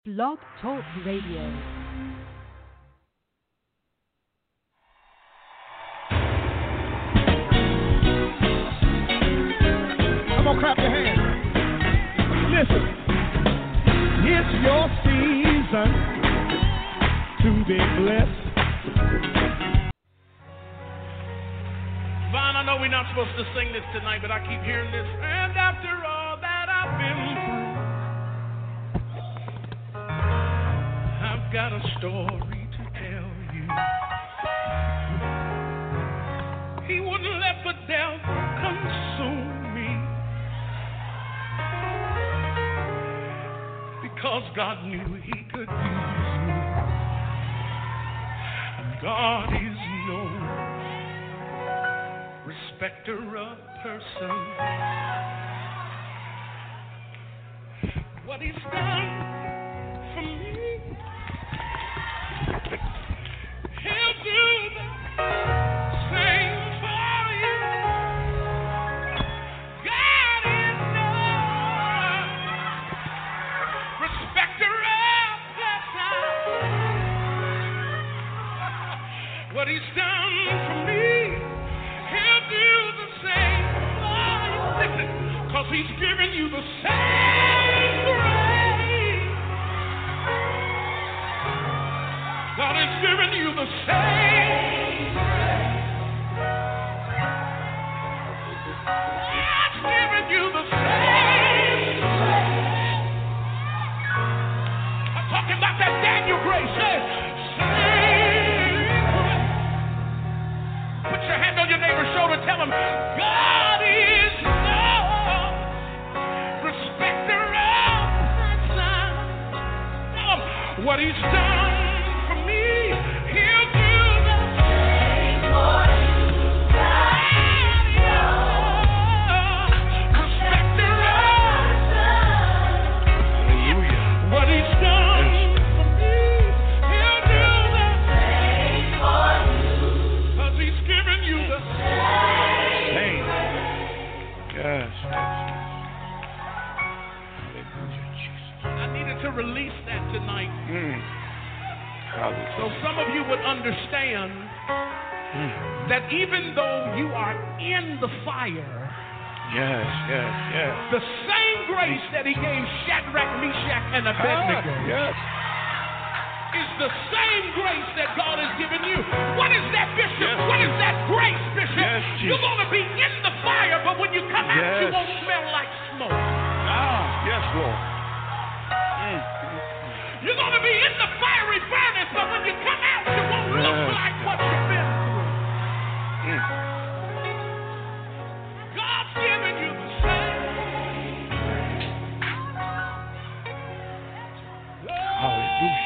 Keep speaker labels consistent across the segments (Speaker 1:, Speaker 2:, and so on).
Speaker 1: Blog Talk Radio.
Speaker 2: Come on, clap your hands. Listen, it's your season to be blessed.
Speaker 3: Vaughn, I know we're not supposed to sing this tonight, but I keep hearing this. And after all that I've been through, I've got a story to tell you. He wouldn't let the devil consume me, because God knew he could use me. God is no respecter of person. What he's done for me, he'll do the same for you. God is no respecter of person. What he's done for me, he'll do the same for you. Because he's giving you the same grace. God is giving you the same grace. God's giving you the same grace. I'm talking about that Daniel grace. Same grace. Put your hand on your neighbor's shoulder. Tell him, God is no respecter of person. Tell him what he's done for me, he'll do the same for you. God is no respecter of person. Hallelujah. What he's done for me, he'll do the same for you. Because he's giving you the same.
Speaker 4: Yes.
Speaker 3: I needed to release that tonight.
Speaker 4: Hallelujah.
Speaker 3: So some of you would understand that even though you are in the fire,
Speaker 4: Yes.
Speaker 3: the same grace that he gave Shadrach, Meshach, and Abednego
Speaker 4: Yes.
Speaker 3: is the same grace that God has given you. What is that, Bishop?
Speaker 4: Yes.
Speaker 3: What is that grace, Bishop?
Speaker 4: Yes,
Speaker 3: You're
Speaker 4: Jesus.
Speaker 3: going to be in the fire, but when you come out, you
Speaker 4: Yes.
Speaker 3: won't smell like smoke.
Speaker 4: Yes, Lord.
Speaker 3: You're going to be in the fiery furnace, but when you come out, you won't look
Speaker 4: Yes.
Speaker 3: like what you've been through. God's giving you the same.
Speaker 4: Hallelujah.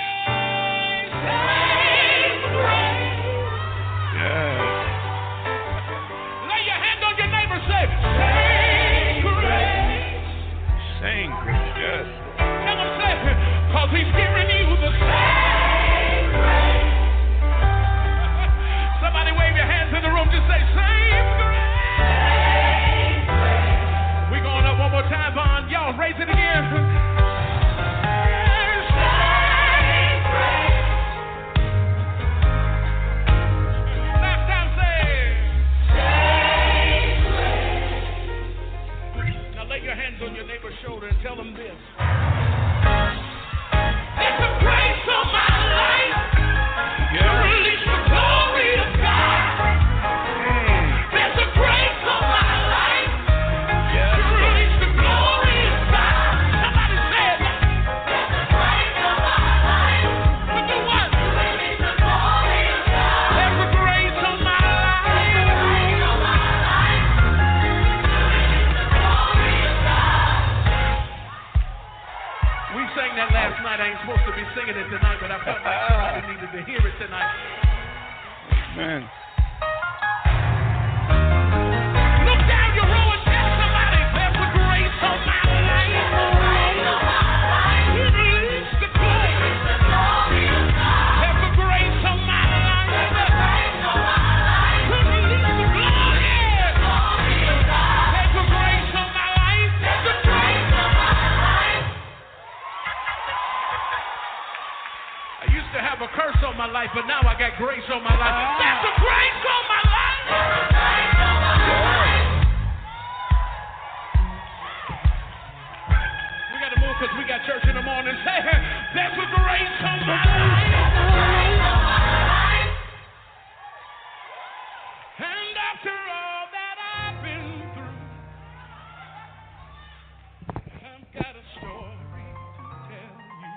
Speaker 3: Same grace.
Speaker 4: Yes.
Speaker 3: Lay your hand on your neighbor, say, same grace.
Speaker 4: Same grace. Yes.
Speaker 3: Tell him, say, because he's giving you the same grace. Somebody wave your hands in the room, just say, same grace. Same grace. We're going up one more time, Vaughn. Y'all raise it again. Same grace. Last time, say, same grace. Now lay your hands on your neighbor's shoulder and tell them this. There's a grace on my life to release the glory of God. There's a grace on my life to release the glory of God. Somebody say it. There's a grace on my life to do what? To release the glory of God. There's a grace on my life. There's a grace on my life to release the glory of God. We sang that last night. I ain't supposed to be singing it tonight, but I felt like somebody needed to hear it tonight.
Speaker 4: Man.
Speaker 3: Look down your row and tell somebody there's a grace on my life. You release the glory. There's a grace on my life. You release the glory.
Speaker 2: I used to have a curse on my life, but now I got grace on my life. That's the grace on my life. We got to move because we got church in the morning. Say, there's a grace on my life. And after all that I've been through, I've got a story to tell you.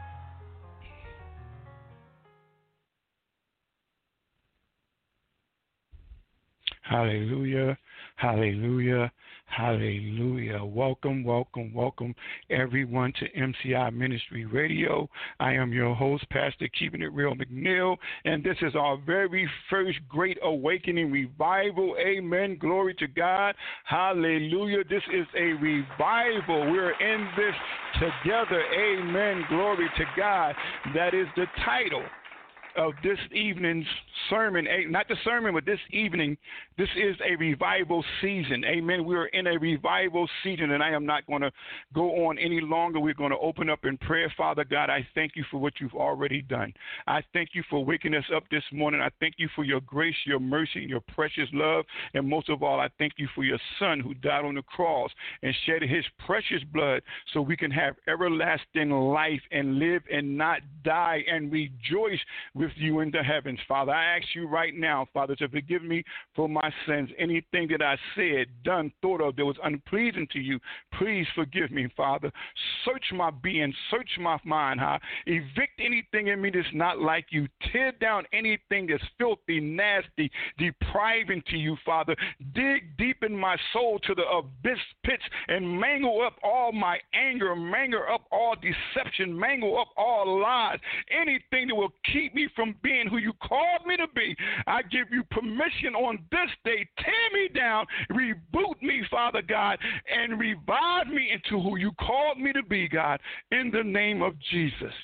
Speaker 4: Hallelujah, hallelujah, hallelujah. Welcome, welcome, welcome, everyone to MCI Ministry Radio. I am your host, Pastor Keeping It Real McNeil, and this is our very first Great Awakening Revival. Amen. Glory to God. Hallelujah. This is a revival. We're in this together. Amen. Glory to God. That is the title of this evening's sermon, not the sermon, but this evening. This is a revival season. Amen. We are in a revival season, and I am not going to go on any longer. We're going to open up in prayer. Father God, I thank you for what you've already done. I thank you for waking us up this morning. I thank you for your grace, your mercy, and your precious love. And most of all, I thank you for your son who died on the cross and shed his precious blood so we can have everlasting life and live and not die and rejoice with you in the heavens. Father, I ask you right now, Father, to forgive me for my sins. Anything that I said, done, thought of that was unpleasing to you, please forgive me, Father. Search my being, search my mind, evict anything in me that's not like you. Tear down anything that's filthy, nasty, depriving to you, Father. Dig deep in my soul to the abyss pits and mangle up all my anger, mangle up all deception, mangle up all lies, anything that will keep me from being who you called me to be. I give you permission on this day. Tear me down, reboot me, Father God, and revive me into who you called me to be, God, in the name of Jesus.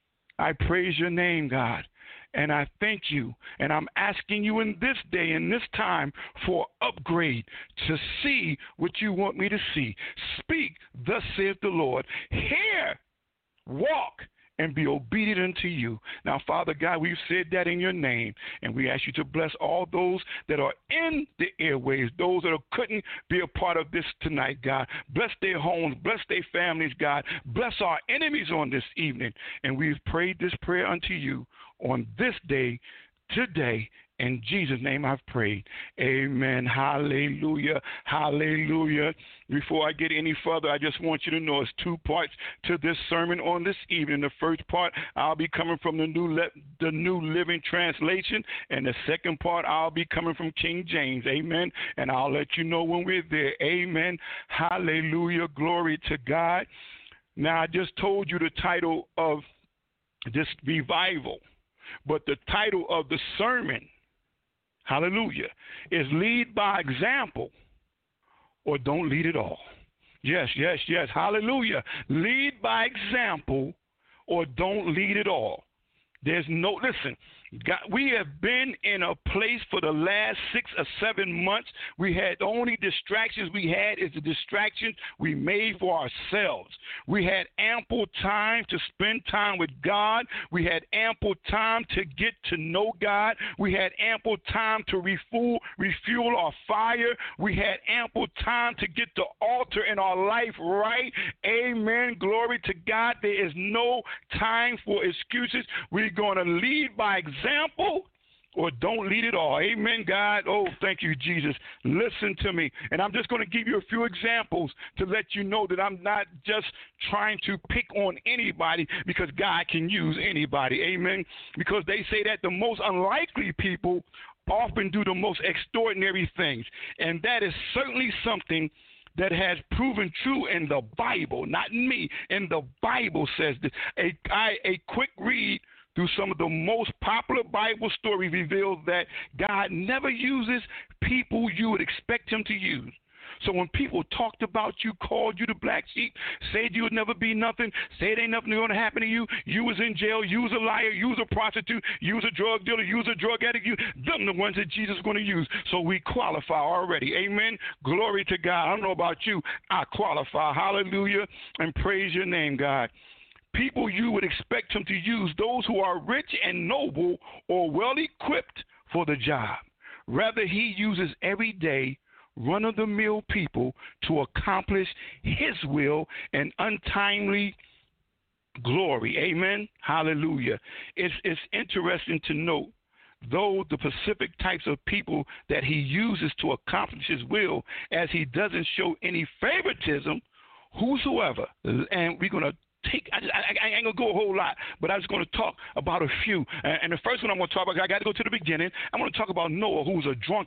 Speaker 4: I praise your name, God, and I thank you, and I'm asking you in this day, in this time, for upgrade to see what you want me to see. Speak, thus saith the Lord. Hear, walk, and be obedient unto you. Now, Father God, we've said that in your name, and we ask you to bless all those that are in the airways, those that couldn't be a part of this tonight, God. Bless their homes, bless their families, God. Bless our enemies on this evening, and we've prayed this prayer unto you on this day, today. In Jesus' name I've prayed. Amen. Hallelujah. Hallelujah. Before I get any further, I just want you to know it's two parts to this sermon on this evening. The first part, I'll be coming from the New Living Translation, and the second part, I'll be coming from King James. Amen. And I'll let you know when we're there. Amen. Hallelujah. Glory to God. Now, I just told you the title of this revival, but the title of the sermon, hallelujah, is Lead by Example or Don't Lead at All. Yes, yes, yes. Hallelujah. Lead by example or don't lead at all. Listen, God, we have been in a place for the last 6 or 7 months. The only distractions we had is the distractions we made for ourselves. We had ample time to spend time with God. We had ample time to get to know God. We had ample time to refuel our fire. We had ample time to get the altar in our life right. Amen. Glory to God. There is no time for excuses. We're going to lead by example or don't lead at all. Amen, God. Oh, thank you, Jesus. Listen to me. And I'm just going to give you a few examples to let you know that I'm not just trying to pick on anybody, because God can use anybody. Amen. Because they say that the most unlikely people often do the most extraordinary things. And that is certainly something that has proven true in the Bible, not me. And the Bible says this. A quick read through some of the most popular Bible stories reveals that God never uses people you would expect him to use. So when people talked about you, called you the black sheep, said you would never be nothing, said ain't nothing going to happen to you, you was in jail, you was a liar, you was a prostitute, you was a drug dealer, you was a drug addict, them the ones that Jesus is going to use. So we qualify already. Amen. Glory to God. I don't know about you. I qualify. Hallelujah. And praise your name, God. people you would expect him to use those who are rich and noble or well equipped for the job. Rather, he uses everyday, run-of-the-mill people to accomplish his will and untimely glory. Amen. Hallelujah. It's interesting to note, though, the specific types of people that he uses to accomplish his will, as he doesn't show any favoritism, whosoever. And we're going to I ain't going to go a whole lot, but I'm just going to talk about a few. And the first one I'm going to talk about, I got to go to the beginning. I'm going to talk about Noah, who was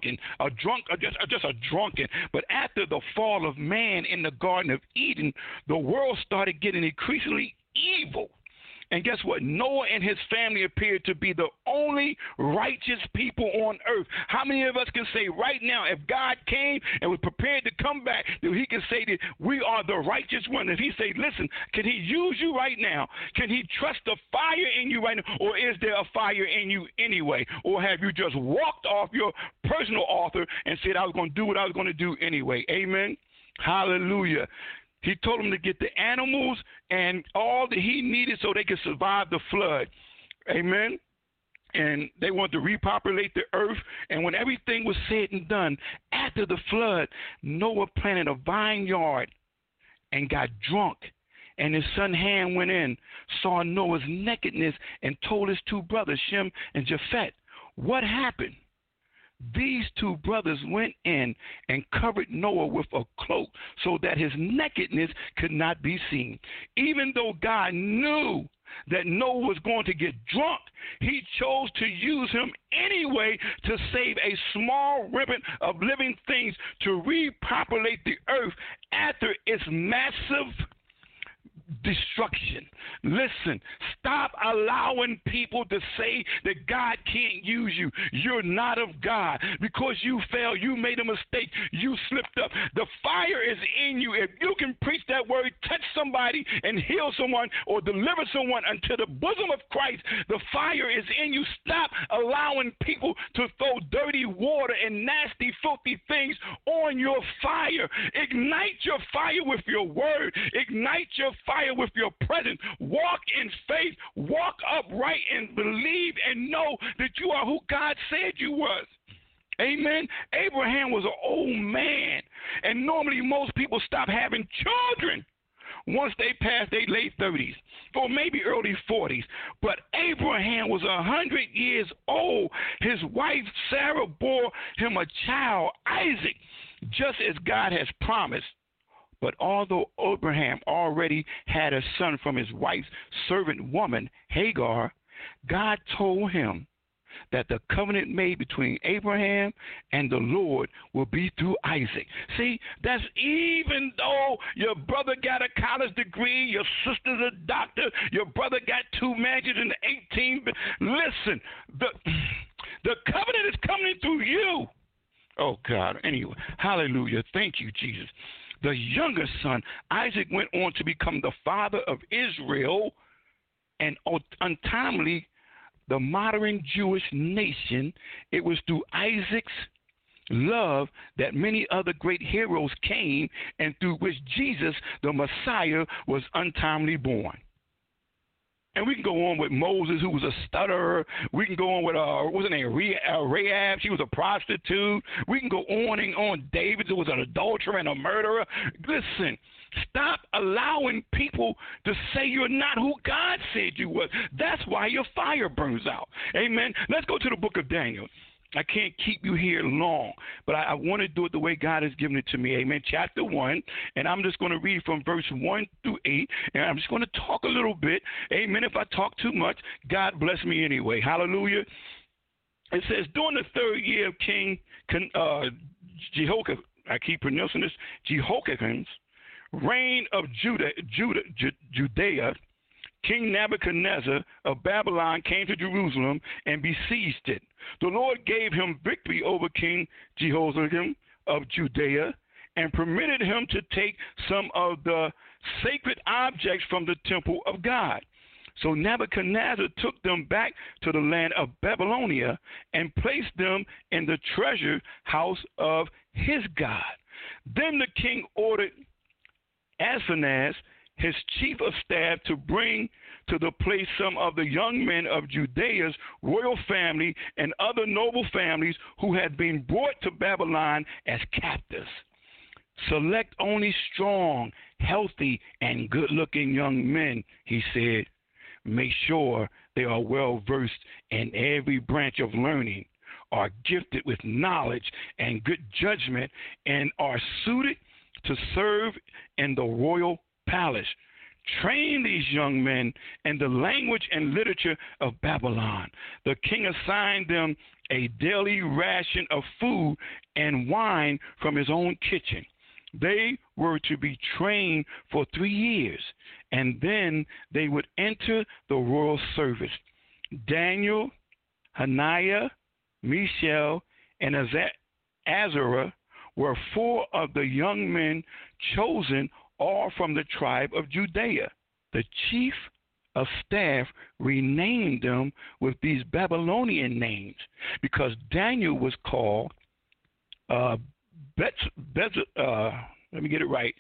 Speaker 4: just a drunken. But after the fall of man in the Garden of Eden, the world started getting increasingly evil. And guess what? Noah and his family appeared to be the only righteous people on earth. How many of us can say right now, if God came and was prepared to come back, that he can say that we are the righteous one? If he say, listen, can he use you right now? Can he trust the fire in you right now? Or is there a fire in you anyway? Or have you just walked off your personal author and said, I was going to do what I was going to do anyway? Amen. Hallelujah. He told them to get the animals and all that he needed so they could survive the flood. Amen. And they wanted to repopulate the earth. And when everything was said and done, after the flood, Noah planted a vineyard and got drunk. And his son Ham went in, saw Noah's nakedness, and told his two brothers, Shem and Japheth. What happened? These two brothers went in and covered Noah with a cloak so that his nakedness could not be seen. Even though God knew that Noah was going to get drunk, he chose to use him anyway to save a small remnant of living things to repopulate the earth after its massive destruction. Listen, stop allowing people to say that God can't use you. You're not of God. Because you failed, you made a mistake, you slipped up. The fire is in you. If you can preach that word, touch somebody and heal someone or deliver someone unto the bosom of Christ, the fire is in you. Stop allowing people to throw dirty water and nasty, filthy things on your fire. Ignite your fire with your word. Ignite your fire with your presence. Walk in faith, walk upright, and believe and know that you are who God said you was. Amen. Abraham was an old man, and normally most people stop having children once they pass their late 30s or maybe early 40s. But Abraham was 100 years old. His wife Sarah bore him a child, Isaac, just as God has promised. But although Abraham already had a son from his wife's servant woman, Hagar, God told him that the covenant made between Abraham and the Lord will be through Isaac. See, that's even though your brother got a college degree, your sister's a doctor, your brother got 2 mansions in the 18. Listen, the covenant is coming through you. Oh, God. Anyway, hallelujah. Thank you, Jesus. The younger son, Isaac, went on to become the father of Israel, and untimely, the modern Jewish nation. It was through Isaac's love that many other great heroes came, and through which Jesus, the Messiah, was untimely born. And we can go on with Moses, who was a stutterer. We can go on with, what's her name, Rahab. She was a prostitute. We can go on and on. David, who was an adulterer and a murderer. Listen, stop allowing people to say you're not who God said you was. That's why your fire burns out. Amen. Let's go to the book of Daniel. I can't keep you here long, but I want to do it the way God has given it to me. Amen. Chapter 1, and I'm just going to read from verse 1 through 8, and I'm just going to talk a little bit. Amen. If I talk too much, God bless me anyway. Hallelujah. It says, during the 3rd year of King Jehoiakim, I keep pronouncing this, Jehoiakim's reign of Judea, King Nebuchadnezzar of Babylon came to Jerusalem and besieged it. The Lord gave him victory over King Jehoiakim of Judea and permitted him to take some of the sacred objects from the temple of God. So Nebuchadnezzar took them back to the land of Babylonia and placed them in the treasure house of his God. Then the king ordered Ashpenaz, his chief of staff to bring to the place some of the young men of Judea's royal family and other noble families who had been brought to Babylon as captives. Select only strong, healthy, and good-looking young men, he said. Make sure they are well versed in every branch of learning, are gifted with knowledge and good judgment, and are suited to serve in the royal palace. Train these young men in the language and literature of Babylon. The king assigned them a daily ration of food and wine from his own kitchen. They were to be trained for 3 years, and then they would enter the royal service. Daniel, Hananiah, Mishael, and Azariah were 4 of the young men chosen, all from the tribe of Judea. The chief of staff renamed them with these Babylonian names because Daniel was called let me get it right.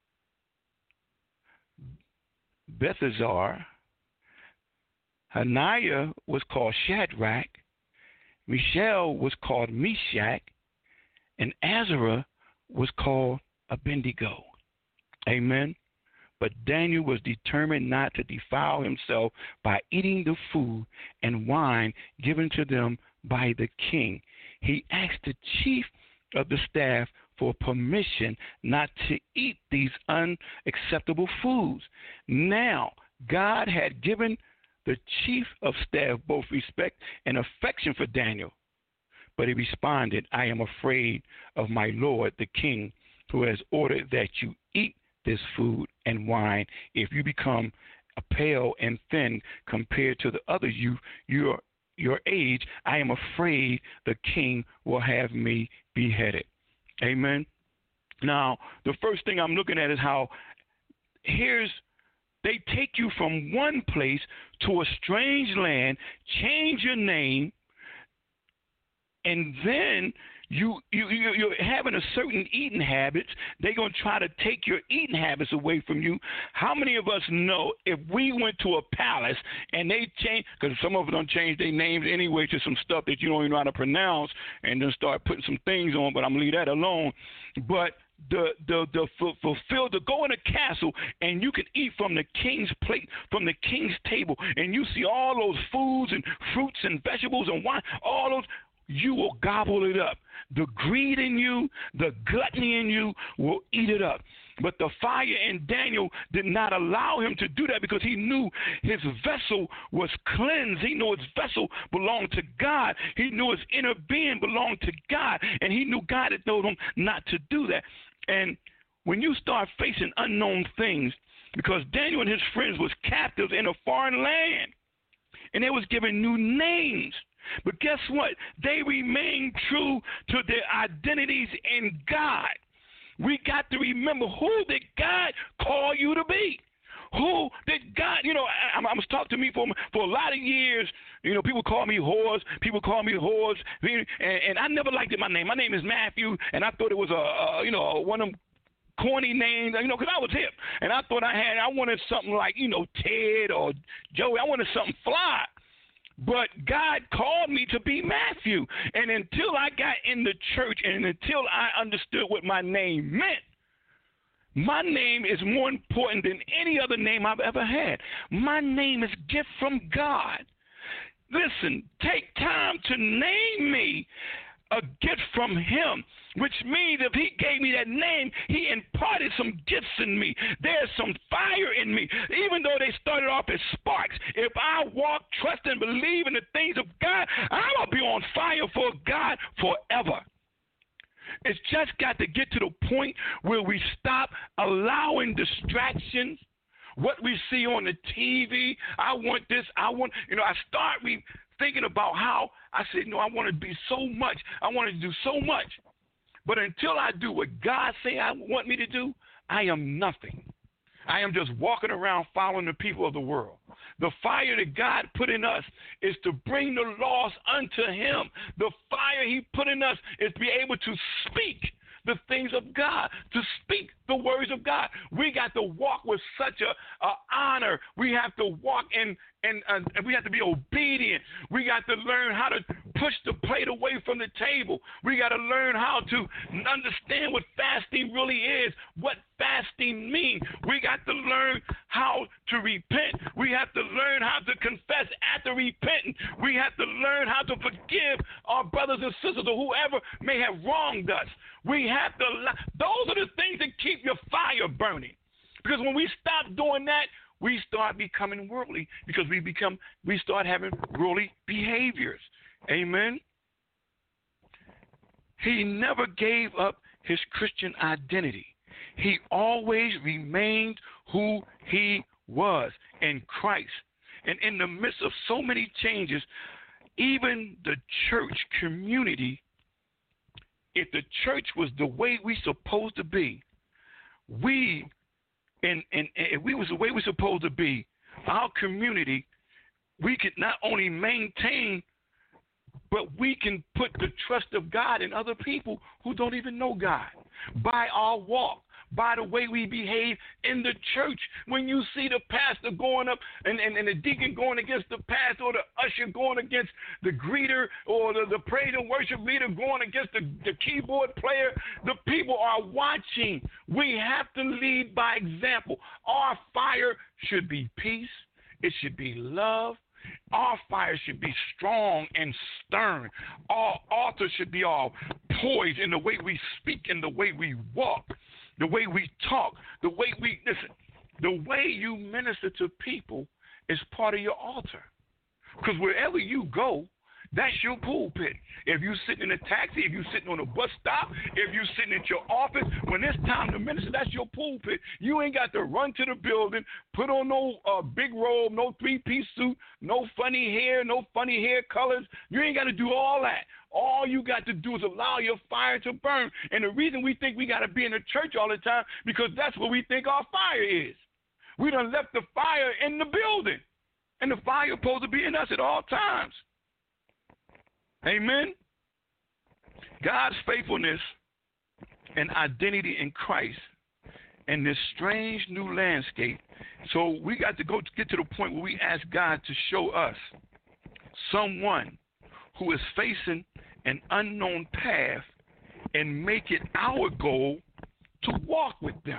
Speaker 4: Bethazar. Hananiah was called Shadrach. Mishael was called Meshach. And Azariah was called Abednego. Amen. But Daniel was determined not to defile himself by eating the food and wine given to them by the king. He asked the chief of the staff for permission not to eat these unacceptable foods. Now, God had given the chief of staff both respect and affection for Daniel. But he responded, I am afraid of my lord, the king, who has ordered that you eat this food and wine. If you become pale and thin compared to the others your age, I am afraid the king will have me beheaded. Amen. Now, the first thing I'm looking at is how they take you from one place to a strange land, change your name, and then you're having a certain eating habits. They're going to try to take your eating habits away from you. How many of us know if we went to a palace and they changed, because some of them don't change their names anyway to some stuff that you don't even know how to pronounce, and then start putting some things on, but I'm going to leave that alone. But to go in a castle and you can eat from the king's plate, from the king's table, and you see all those foods and fruits and vegetables and wine, all those, you will gobble it up. The greed in you, the gluttony in you will eat it up. But the fire in Daniel did not allow him to do that because he knew his vessel was cleansed. He knew his vessel belonged to God. He knew his inner being belonged to God. And he knew God had told him not to do that. And when you start facing unknown things, because Daniel and his friends was captives in a foreign land, and they was given new names. But guess what? They remained true to their identities in God. We got to remember, who did God call you to be? Who did God, I was talking to me for a lot of years. People call me whores. People call me whores. And I never liked it, my name. My name is Matthew, and I thought it was one of them corny names, because I was hip. And I thought I wanted something like, Ted or Joey. I wanted something fly. But God called me to be Matthew. And until I got in the church and until I understood what my name meant, my name is more important than any other name I've ever had. My name is a gift from God. Listen, take time to name me a gift from him, which means if he gave me that name, he imparted some gifts in me. There's some fire in me. Even though they started off as sparks, if I walk, trust, and believe in the things of God, I'm going to be on fire for God forever. It's just got to get to the point where we stop allowing distractions. What we see on the TV, I want this, I start thinking about how I said, I want to be so much. I want to do so much. But until I do what God say I want me to do, I am nothing. I am just walking around following the people of the world. The fire that God put in us is to bring the lost unto him. The fire he put in us is to be able to speak the things of God, to speak the words of God. We got to walk with such a honor. We have to walk and we have to be obedient. We got to learn how to push the plate away from the table. We got to learn how to understand what fasting really is, what fasting means. We got to learn how to repent. We have to learn how to confess after repenting. We have to learn how to forgive our brothers and sisters or whoever may have wronged us. We have to. Those are the things that keep your fire burning. Because when we stop doing that, we start becoming worldly, because we start having worldly behaviors. Amen. He never gave up his Christian identity. He always remained who he was in Christ. And in the midst of so many changes, even the church community, if the church was the way we supposed to be, if we was the way we're supposed to be, our community, we could not only maintain, but we can put the trust of God in other people who don't even know God by our walk, by the way we behave in the church. When you see the pastor going up and the deacon going against the pastor, or the usher going against the greeter, or the praise and worship leader going against the keyboard player, the people are watching. We have to lead by example. Our fire should be peace. It should be love. Our fire should be strong and stern. Our altar should be all poised in the way we speak, in the way we walk, the way we talk, the way we listen. The way you minister to people is part of your altar. Because wherever you go, that's your pulpit. If you're sitting in a taxi, if you're sitting on a bus stop, if you're sitting at your office, when it's time to minister, that's your pulpit. You ain't got to run to the building, put on no big robe, no three-piece suit, no funny hair, no funny hair colors. You ain't got to do all that. All you got to do is allow your fire to burn. And the reason we think we got to be in the church all the time, because that's where we think our fire is. We done left the fire in the building. And the fire is supposed to be in us at all times. Amen. God's faithfulness and identity in Christ in this strange new landscape. So we got to get to the point where we ask God to show us someone who is facing an unknown path and make it our goal to walk with them.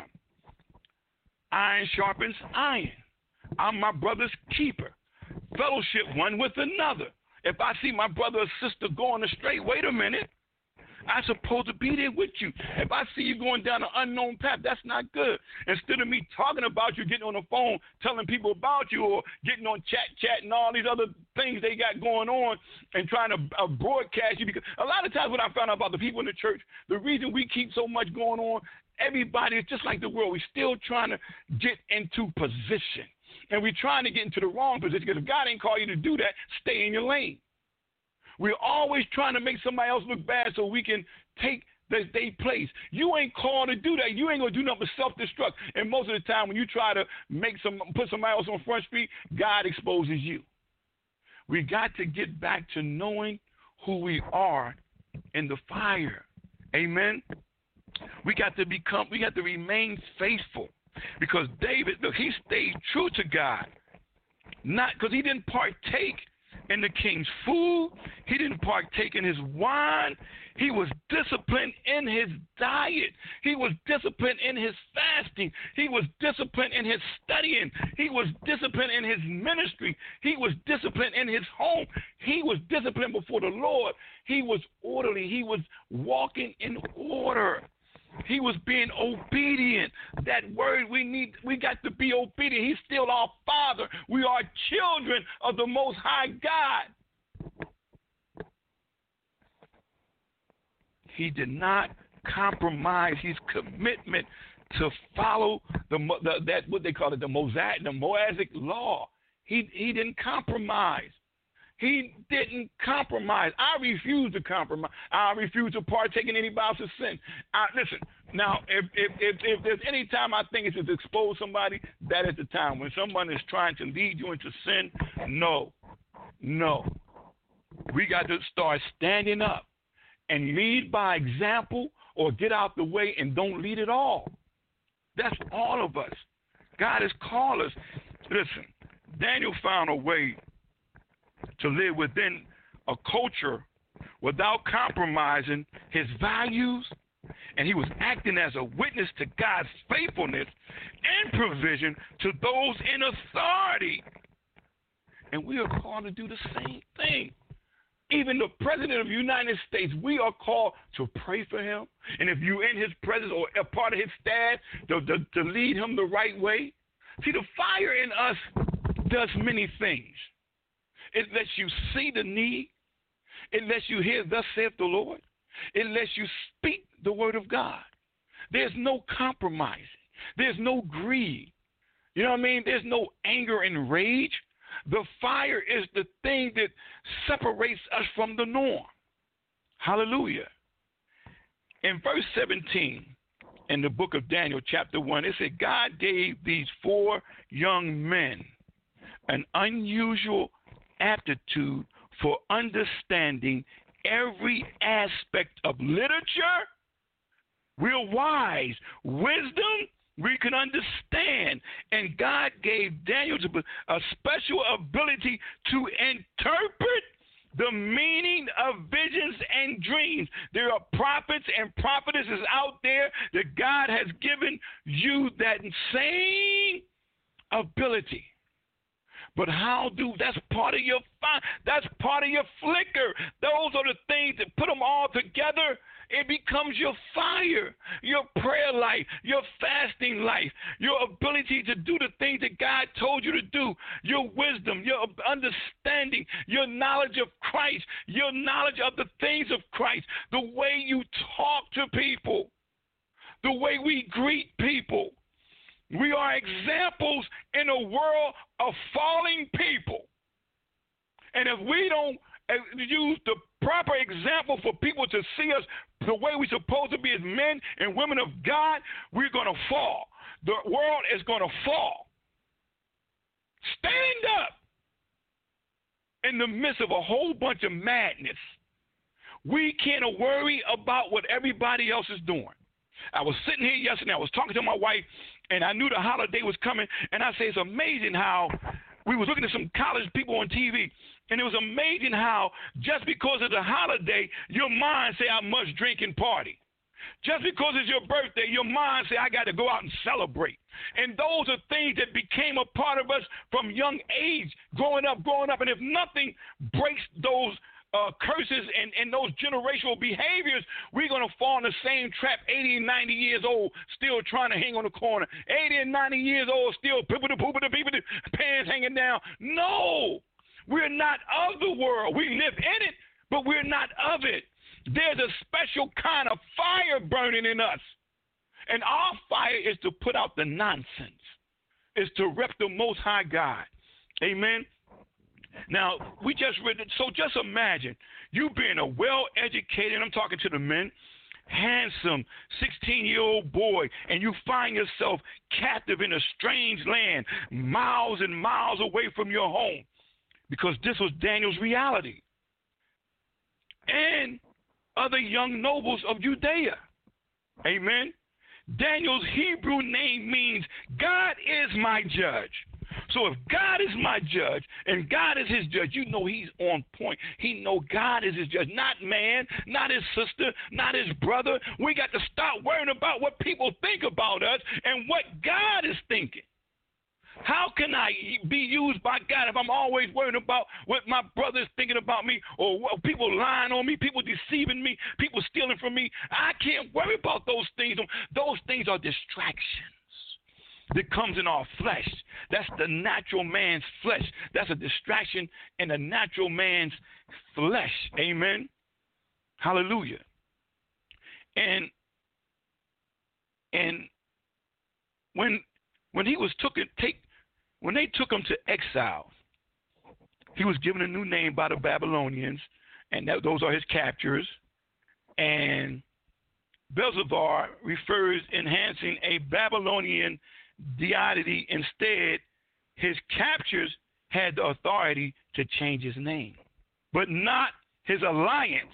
Speaker 4: Iron sharpens iron. I'm my brother's keeper. Fellowship one with another. If I see my brother or sister going astray, wait a minute. I'm supposed to be there with you. If I see you going down an unknown path, that's not good. Instead of me talking about you, getting on the phone, telling people about you, or getting on chat and all these other things they got going on and trying to broadcast you. Because a lot of times what I found out about the people in the church, the reason we keep so much going on, everybody is just like the world. We're still trying to get into position. And we're trying to get into the wrong position, because if God ain't called you to do that, stay in your lane. We're always trying to make somebody else look bad so we can take their place. You ain't called to do that. You ain't going to do nothing but self-destruct. And most of the time when you try to put somebody else on Front Street, God exposes you. We got to get back to knowing who we are in the fire. Amen. We got to remain faithful. Because David, look, he stayed true to God. Not because he didn't partake in the king's food. He didn't partake in his wine. He was disciplined in his diet. He was disciplined in his fasting. He was disciplined in his studying. He was disciplined in his ministry. He was disciplined in his home. He was disciplined before the Lord. He was orderly. He was walking in order. He was being obedient. That word we got to be obedient. He's still our Father. We are children of the Most High God. He did not compromise his commitment to follow what they call it, the Mosaic law. He didn't compromise. He didn't compromise. I refuse to compromise. I refuse to partake in anybody else's sin. Listen, now, if there's any time I think it's to expose somebody, that is the time. When someone is trying to lead you into sin, no. We got to start standing up and lead by example or get out the way and don't lead at all. That's all of us. God has called us. Listen, Daniel found a way to live within a culture without compromising his values, and he was acting as a witness to God's faithfulness and provision to those in authority. And we are called to do the same thing. Even the President of the United States, we are called to pray for him. And if you're in his presence or a part of his staff, to lead him the right way. See, the fire in us does many things. It lets you see the need. It lets you hear, thus saith the Lord. It lets you speak the word of God. There's no compromising. There's no greed. You know what I mean? There's no anger and rage. The fire is the thing that separates us from the norm. Hallelujah. In verse 17, in the book of Daniel, chapter 1, it said, God gave these 4 young men an unusual aptitude for understanding every aspect of literature. We're wise. Wisdom, we can understand. And God gave Daniel a special ability to interpret the meaning of visions and dreams. There are prophets and prophetesses out there that God has given you that same ability. But that's part of your that's part of your flicker. Those are the things that put them all together. It becomes your fire, your prayer life, your fasting life, your ability to do the things that God told you to do, your wisdom, your understanding, your knowledge of Christ, your knowledge of the things of Christ, the way you talk to people, the way we greet people. We are examples in a world of falling people. And if we don't use the proper example for people to see us the way we're supposed to be as men and women of God, we're going to fall. The world is going to fall. Stand up in the midst of a whole bunch of madness. We can't worry about what everybody else is doing. I was sitting here yesterday, I was talking to my wife, and I knew the holiday was coming, and I say it's amazing how we was looking at some college people on TV, and it was amazing how just because it's a holiday, your mind say, I must drink and party. Just because it's your birthday, your mind say, I got to go out and celebrate. And those are things that became a part of us from young age, growing up. And if nothing breaks those curses and those generational behaviors, we're going to fall in the same trap 80 and 90 years old, still trying to hang on the corner. 80 and 90 years old, still poopity, pants hanging down. No, we're not of the world. We live in it, but we're not of it. There's a special kind of fire burning in us. And our fire is to put out the nonsense. It's to rep the Most High God. Amen. Now, we just read it. So just imagine you being a well-educated, I'm talking to the men, handsome 16-year-old boy, and you find yourself captive in a strange land, miles and miles away from your home, because this was Daniel's reality. And other young nobles of Judea. Amen. Daniel's Hebrew name means God is my judge. So if God is my judge and God is his judge, you know he's on point. He know God is his judge, not man, not his sister, not his brother. We got to stop worrying about what people think about us and what God is thinking. How can I be used by God if I'm always worrying about what my brother's thinking about me, or people lying on me, people deceiving me, people stealing from me? I can't worry about those things. Those things are distractions that comes in our flesh. That's the natural man's flesh. That's a distraction in the natural man's flesh. Amen. Hallelujah. And when he was when they took him to exile, he was given a new name by the Babylonians, and those are his captors. And Belshazzar refers enhancing a Babylonian deity. Instead, his captors had the authority to change his name, but not his alliance.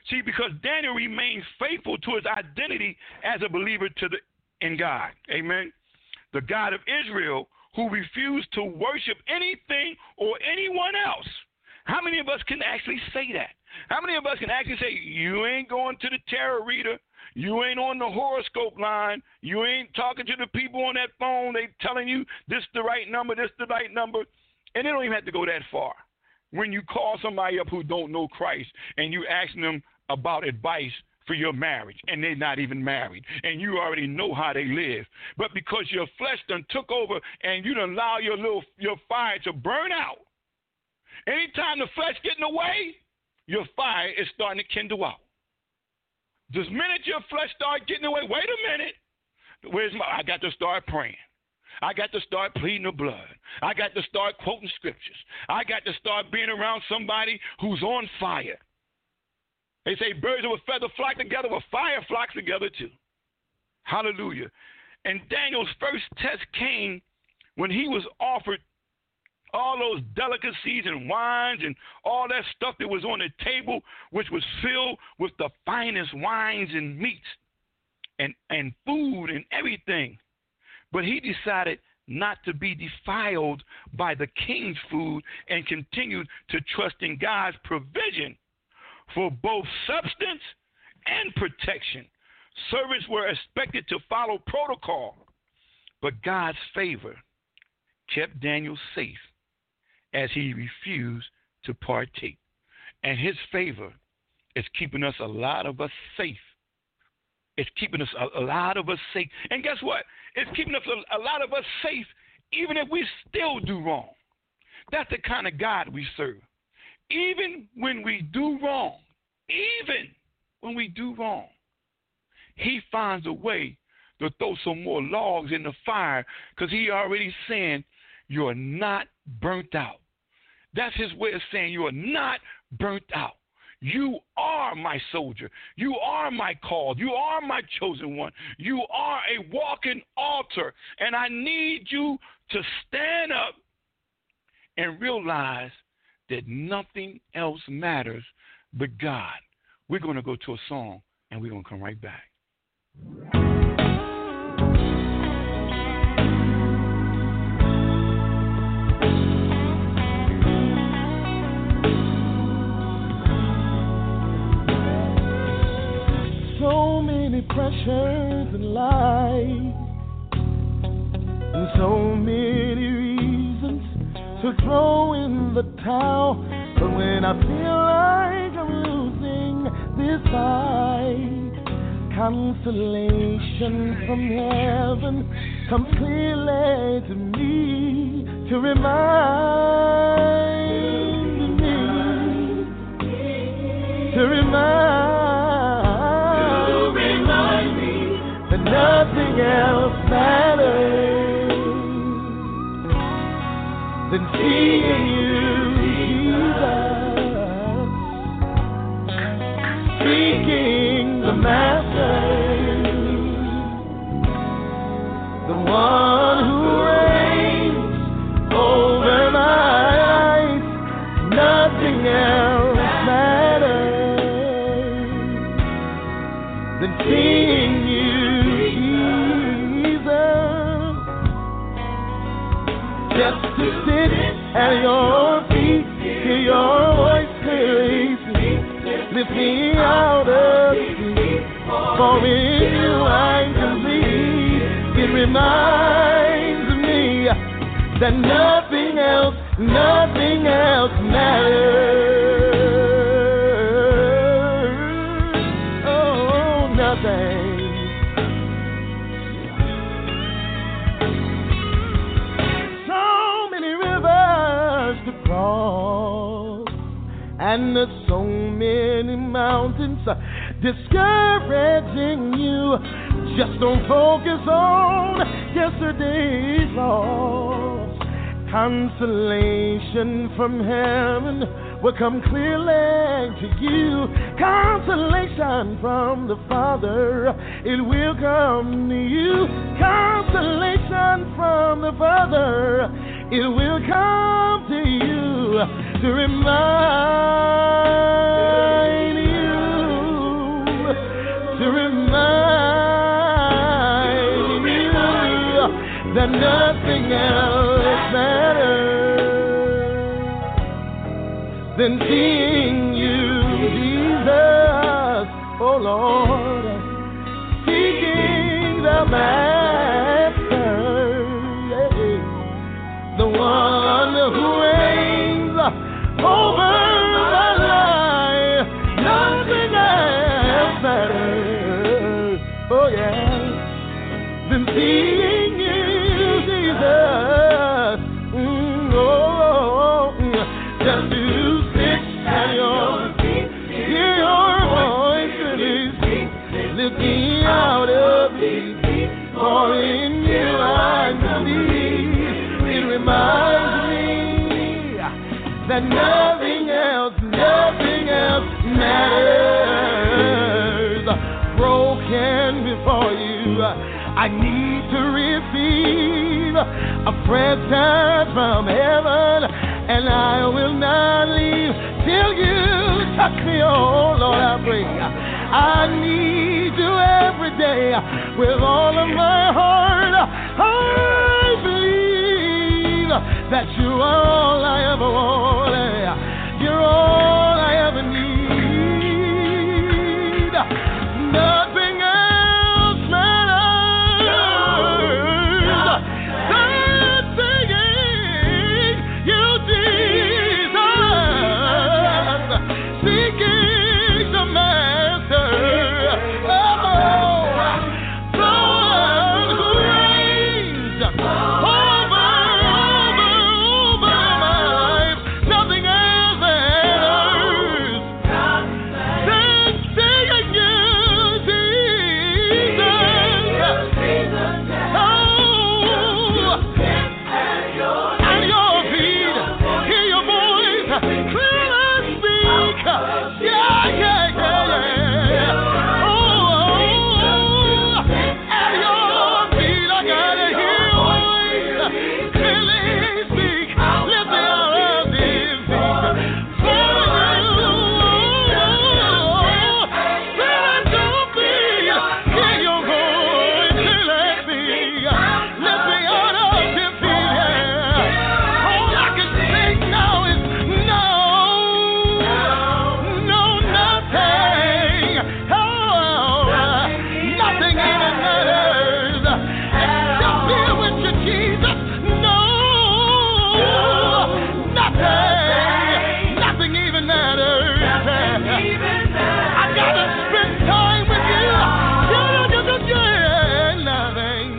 Speaker 4: See, because Daniel remained faithful to his identity as a believer in God. Amen. The God of Israel, who refused to worship anything or anyone else. How many of us can actually say that? How many of us can actually say, you ain't going to the tarot reader, you ain't on the horoscope line, you ain't talking to the people on that phone, they telling you this the right number, this the right number, and they don't even have to go that far. When you call somebody up who don't know Christ and you asking them about advice for your marriage, and they're not even married, and you already know how they live, but because your flesh done took over and you done allow your fire to burn out, anytime the flesh get in the way, your fire is starting to kindle out. The minute your flesh start getting away, wait a minute, I got to start praying. I got to start pleading the blood. I got to start quoting scriptures. I got to start being around somebody who's on fire. They say birds of a feather flock together, but fire flocks together too. Hallelujah. And Daniel's first test came when he was offered all those delicacies and wines and all that stuff that was on the table, which was filled with the finest wines and meats and food and everything. But he decided not to be defiled by the king's food and continued to trust in God's provision for both substance and protection. Servants were expected to follow protocol, but God's favor kept Daniel safe as he refused to partake. And his favor is keeping us, a lot of us, safe. It's keeping us, a lot of us, safe. And guess what? It's keeping us, a lot of us, safe even if we still do wrong. That's the kind of God we serve. Even when we do wrong, he finds a way to throw some more logs in the fire because he already saying you're not burnt out. That's his way of saying you are not burnt out. You are my soldier. You are my called. You are my chosen one. You are a walking altar. And I need you to stand up and realize that nothing else matters but God. We're going to go to a song, and we're going to come right back.
Speaker 5: So many pressures in life, and so many reasons to throw in the towel. But when I feel like I'm losing this fight, consolation from heaven comes clearly to me to remind me that nothing else matters than seeing you, Jesus, seeking the Master, the one who reigns over my life. Nothing else matters than seeing you, Jesus. Just to sit at your feet, hear your voice clearly speak, lift me out of the sea, for in you I can believe. It reminds me that nothing else matters. Oh, nothing. So many rivers to cross, and there's so many mountains discouraging you. Just don't focus on yesterday's loss. Consolation from heaven will come clearly to you. Consolation from the Father, it will come to you. Consolation from the Father, it will come to you to remind you than seeing you, Jesus. Oh Lord, seeking the Master, the one who reigns over my life. Nothing else matters. Oh yeah, than seeing you, Jesus. Just to sit at your feet, hear your voice release, lift me out of these, for in you I believe. It reminds me that nothing else matters. Broken before you, I need to receive a present from heaven, and I will not leave till you touch me. Oh Lord, I pray. I need you every day with all of my heart. I believe that you are all I ever wanted. You're all I ever need. Nothing else matters. Seeking you, Jesus. Seeking the Master. Oh, the one who reigns over my life. Nothing else matters than seeing you, Jesus. Oh, at your feet, hear your voice, clearly speak. Yeah, yeah, yeah, yeah. Oh, at your feet, I gotta hear your voice, clearly speak. Lift me out of this deep. For you, still at your feet, hear your voice, clearly speak. Lift me out of this deep, yeah. All I can think now is no, nothing. Oh, nothing even matters. Except here with you, Jesus. No, nothing even matters. I gotta spend time with you. Yeah, nothing.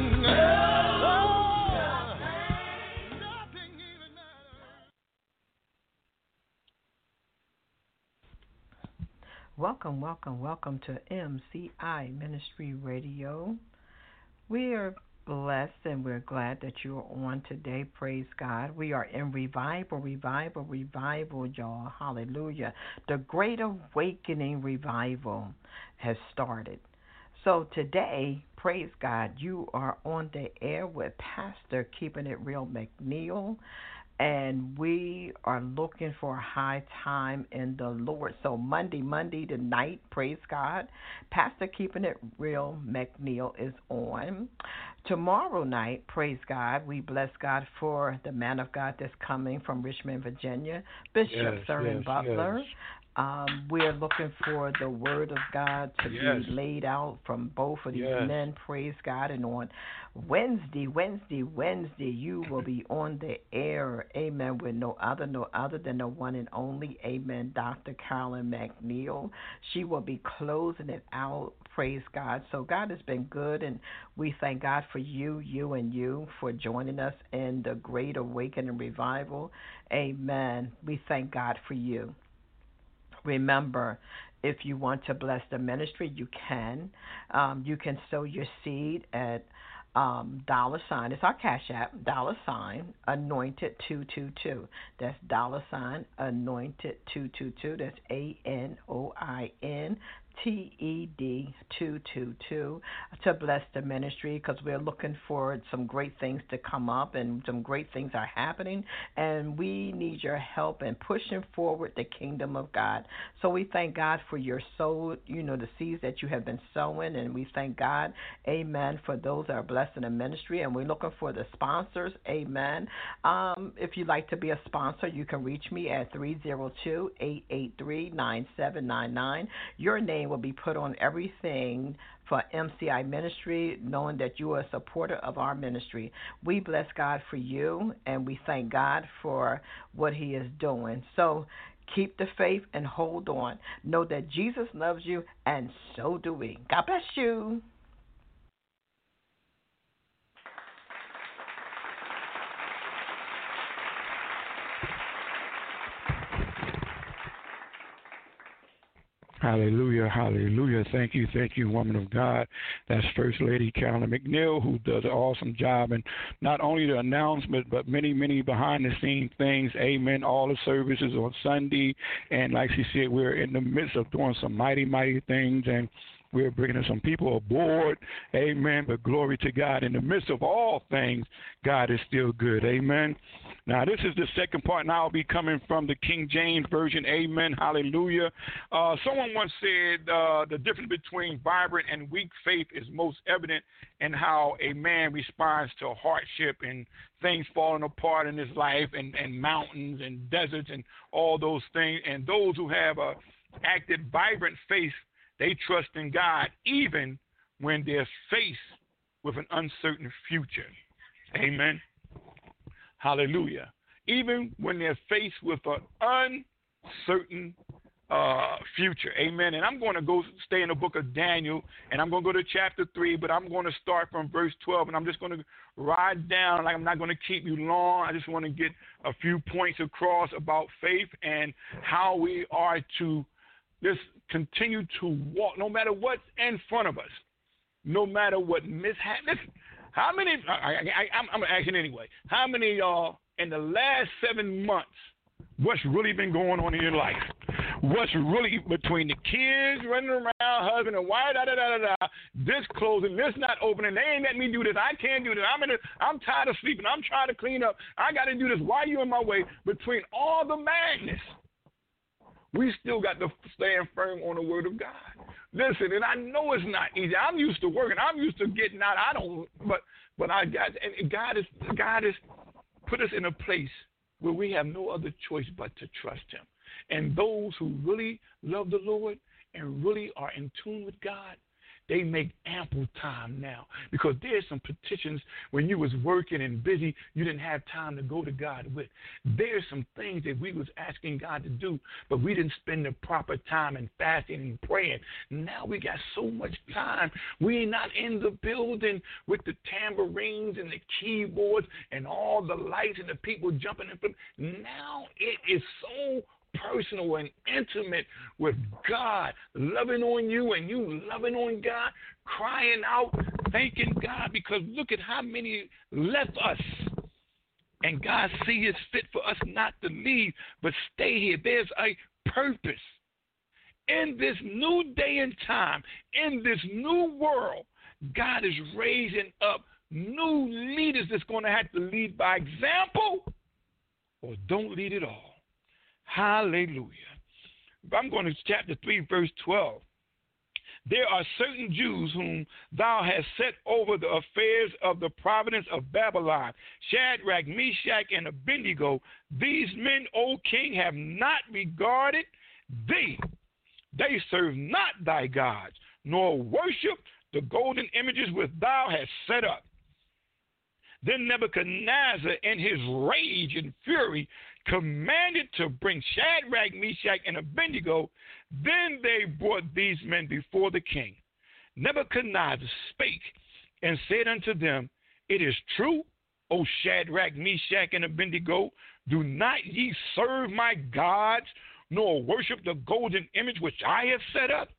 Speaker 5: Nothing even matters.
Speaker 6: Welcome to MCI Ministry Radio. We are blessed and we're glad that you are on today. Praise God. We are in revival, y'all. Hallelujah. The Great Awakening revival has started. So today, praise God, you are on the air with Pastor Keeping It Real McNeil. And we are looking for a high time in the Lord. So Monday tonight, praise God, Pastor Keeping It Real McNeil is on. Tomorrow night, praise God, we bless God for the man of God that's coming from Richmond, Virginia, Bishop Sermon Butler.
Speaker 4: Yes.
Speaker 6: We're looking for the word of God to be laid out from both of these men, praise God. And on Wednesday, you will be on the air, amen, with no other than the one and only, amen, Dr. Carolyn McNeil. She will be closing it out, praise God. So God has been good, and we thank God for you for joining us in the Great Awakening Revival, amen. We thank God for you. Remember, if you want to bless the ministry, you can. You can sow your seed at $, it's our Cash App, $anointed 222. That's $anointed 222. That's ANOINTED TED222 to bless the ministry, because we're looking for some great things to come up and some great things are happening, and we need your help in pushing forward the kingdom of God. So we thank God for your soul, the seeds that you have been sowing, and we thank God, amen, for those that are blessed in the ministry, and we're looking for the sponsors, amen. If you'd like to be a sponsor, you can reach me at 302-883-9799. Your name will be put on everything for MCI Ministry, knowing that you are a supporter of our ministry. We bless God for you, and we thank God for what he is doing. So keep the faith and hold on. Know that Jesus loves you, and so do we. God bless you.
Speaker 4: Hallelujah, hallelujah. Thank you, woman of God. That's First Lady Carolyn McNeil, who does an awesome job, and not only the announcement, but many, many behind-the-scenes things. Amen. All the services on Sunday, and like she said, we're in the midst of doing some mighty, mighty things, and we're bringing some people aboard. Amen. But glory to God. In the midst of all things, God is still good. Amen. Now, this is the second part, and I'll be coming from the King James Version. Amen. Hallelujah. Someone once said the difference between vibrant and weak faith is most evident in how a man responds to hardship and things falling apart in his life, and mountains and deserts and all those things. And those who have acted vibrant faith, they trust in God even when they're faced with an uncertain future. Amen. Hallelujah. Even when they're faced with an uncertain future. Amen. And I'm going to stay in the book of Daniel, and I'm going to go to chapter 3, but I'm going to start from verse 12, and I'm just going to ride down. Like, I'm not going to keep you long. I just want to get a few points across about faith and how we are to just continue to walk no matter what's in front of us, no matter what mishap. Listen, how many, I'm going to ask you anyway, how many of y'all in the last 7 months, what's really been going on in your life? What's really between the kids running around, husband and wife, this closing, this not opening, they ain't letting me do this, I can't do this, I'm tired of sleeping, I'm trying to clean up, I got to do this, why are you in my way? Between all the madness, we still got to stand firm on the word of God. Listen, and I know it's not easy. I'm used to working. I'm used to getting out. But God has put us in a place where we have no other choice but to trust him. And those who really love the Lord and really are in tune with God, they make ample time now, because there's some petitions when you was working and busy, you didn't have time to go to God with. There's some things that we was asking God to do, but we didn't spend the proper time in fasting and praying. Now we got so much time. We're not in the building with the tambourines and the keyboards and all the lights and the people jumping in. Now it is so personal and intimate with God, loving on you and you loving on God, crying out, thanking God, because look at how many left us. And God sees it fit for us not to leave, but stay here. There's a purpose. In this new day and time, in this new world, God is raising up new leaders that's going to have to lead by example or don't lead at all. Hallelujah. I'm going to chapter 3, verse 12. There are certain Jews whom thou hast set over the affairs of the province of Babylon, Shadrach, Meshach, and Abednego. These men, O king, have not regarded thee. They serve not thy gods, nor worship the golden images which thou hast set up. Then Nebuchadnezzar, in his rage and fury, commanded to bring Shadrach, Meshach, and Abednego. Then they brought these men before the king. Nebuchadnezzar spake and said unto them, It is true, O Shadrach, Meshach, and Abednego, do not ye serve my gods, nor worship the golden image which I have set up?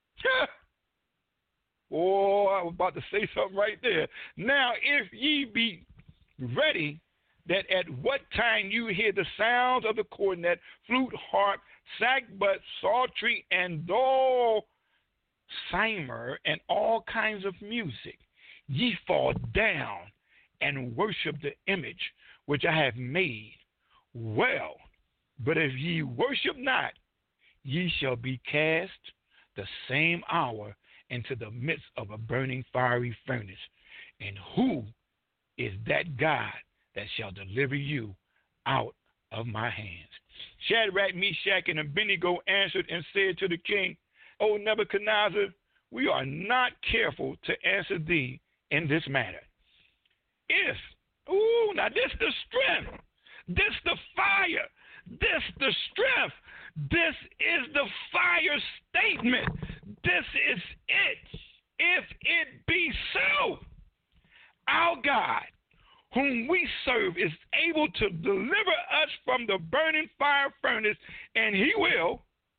Speaker 4: Oh, I was about to say something right there. Now, if ye be ready, that at what time you hear the sounds of the cornet, flute, harp, sackbut, psaltery, and all cymbal, and all kinds of music, ye fall down and worship the image which I have made. Well, but if ye worship not, ye shall be cast the same hour into the midst of a burning fiery furnace. And who is that God that shall deliver you out of my hands? Shadrach, Meshach, and Abednego answered and said to the king, O Nebuchadnezzar, we are not careful to answer thee in this matter. If, now this the strength, this the fire, this the strength, this is the fire statement, this is it. If it be so, our God, whom we serve, is able to deliver us from the burning fire furnace, and he will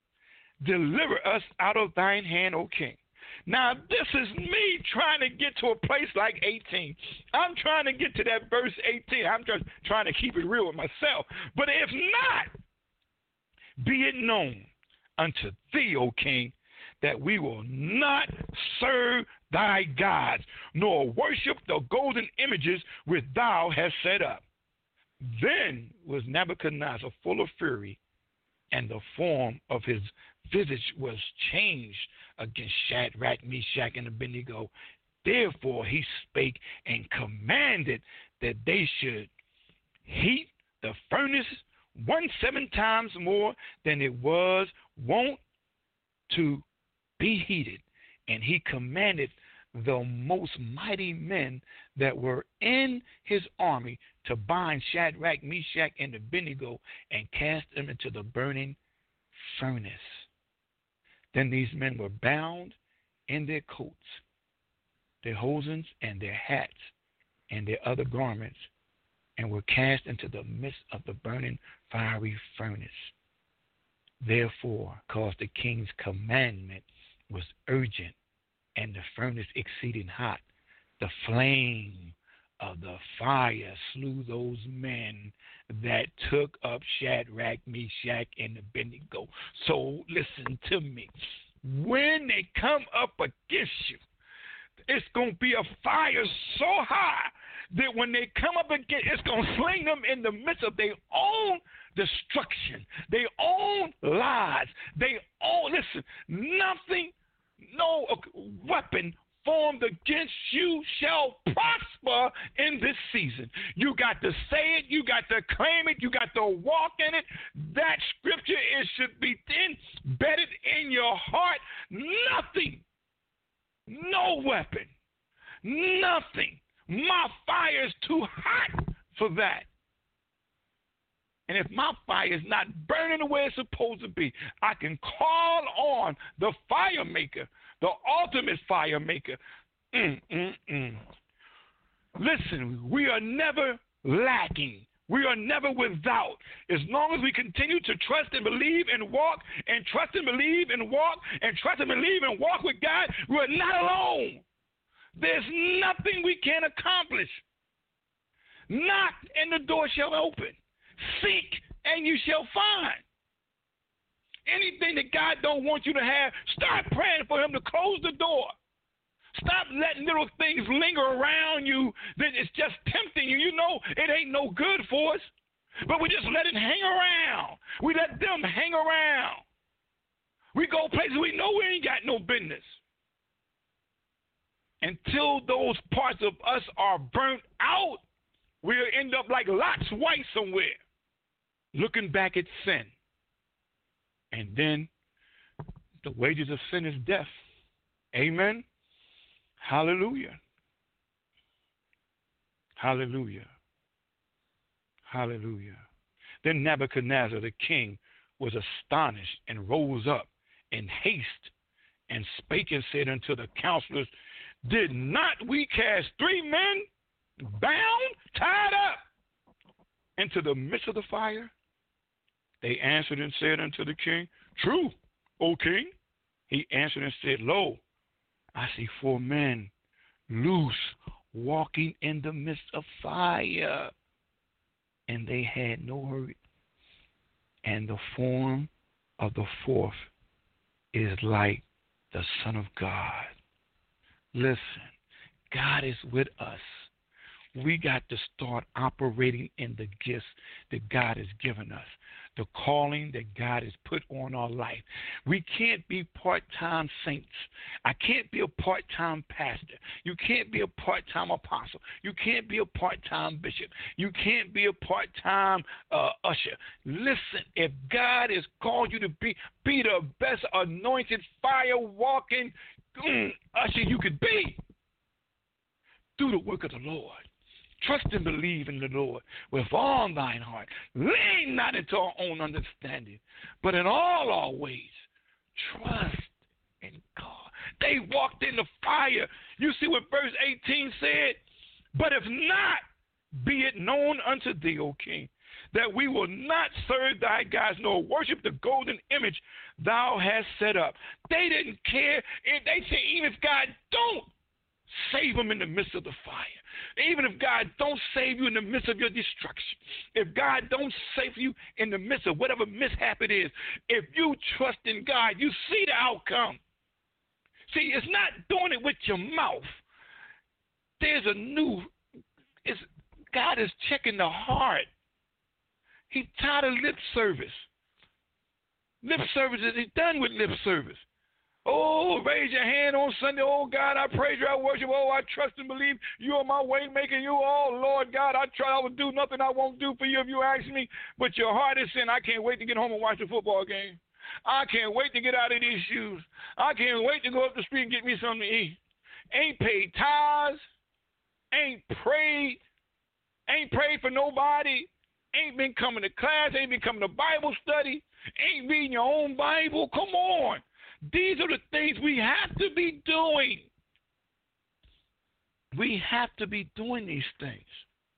Speaker 4: deliver us out of thine hand, O king. Now, this is me trying to get to a place like 18. I'm trying to get to that verse 18. I'm just trying to keep it real with myself. But if not, be it known unto thee, O king, that we will not serve thy gods, nor worship the golden images which thou hast set up. Then was Nebuchadnezzar full of fury, and the form of his visage was changed against Shadrach, Meshach, and Abednego. Therefore he spake and commanded that they should heat the furnace 17 times more than it was wont to be heated. And he commanded the most mighty men that were in his army to bind Shadrach, Meshach, and Abednego and cast them into the burning furnace. Then these men were bound in their coats, their hosens, and their hats, and their other garments, and were cast into the midst of the burning fiery furnace. Therefore, because the king's commandment was urgent, and the furnace exceeding hot, the flame of the fire slew those men that took up Shadrach, Meshach, and Abednego. So listen to me. When they come up against you, it's going to be a fire so high that when they come up against, it's going to sling them in the midst of their own destruction, their own lies, their own, listen, nothing, no weapon formed against you shall prosper in this season. You got to say it, you got to claim it, you got to walk in it. That scripture, it should be embedded in your heart. Nothing, no weapon, nothing. My fire is too hot for that. And if my fire is not burning the way it's supposed to be, I can call on the fire maker, the ultimate fire maker. Listen, we are never lacking. We are never without. As long as we continue to trust and believe and walk, and trust and believe and walk, and trust and believe and walk with God, we're not alone. There's nothing we can't accomplish. Knock and the door shall open. Seek and you shall find. Anything that God don't want you to have, start praying for him to close the door. Stop letting little things linger around you that it's just tempting you. You know it ain't no good for us, but we just let it hang around. We let them hang around. We go places we know we ain't got no business. Until those parts of us are burnt out, we'll end up like Lot's wife somewhere, looking back at sin. And then the wages of sin is death. Amen. Hallelujah. Hallelujah. Hallelujah. Then Nebuchadnezzar the king was astonished and rose up in haste and spake and said unto the counselors, did not we cast 3 men bound, tied up, into the midst of the fire? They answered and said unto the king, true, O king. He answered and said, lo, I see 4 men loose, walking in the midst of fire, and they had no hurt. And the form of the 4th is like the Son of God. Listen, God is with us. We got to start operating in the gifts that God has given us, the calling that God has put on our life. We can't be part-time saints. I can't be a part-time pastor. You can't be a part-time apostle. You can't be a part-time bishop. You can't be a part-time usher. Listen, if God has called you to be the best anointed, fire-walking usher you could be, do the work of the Lord. Trust and believe in the Lord with all thine heart. Lean not into our own understanding, but in all our ways, trust in God. They walked in the fire. You see what verse 18 said? But if not, be it known unto thee, O king, that we will not serve thy gods, nor worship the golden image thou hast set up. They didn't care. They said, even if God don't save them in the midst of the fire, even if God don't save you in the midst of your destruction, if God don't save you in the midst of whatever mishap it is, if you trust in God, you see the outcome. See, it's not doing it with your mouth. God is checking the heart. He's tired of lip service. Lip service is done with lip service. Oh, raise your hand on Sunday. Oh, God, I praise you. I worship. Oh, I trust and believe you are my way maker. You, oh, Lord God, I will do nothing I won't do for you if you ask me. But your heart is sin. I can't wait to get home and watch the football game. I can't wait to get out of these shoes. I can't wait to go up the street and get me something to eat. Ain't paid tithes. Ain't prayed for nobody. Ain't been coming to class. Ain't been coming to Bible study. Ain't reading your own Bible. Come on. These are the things we have to be doing. We have to be doing these things.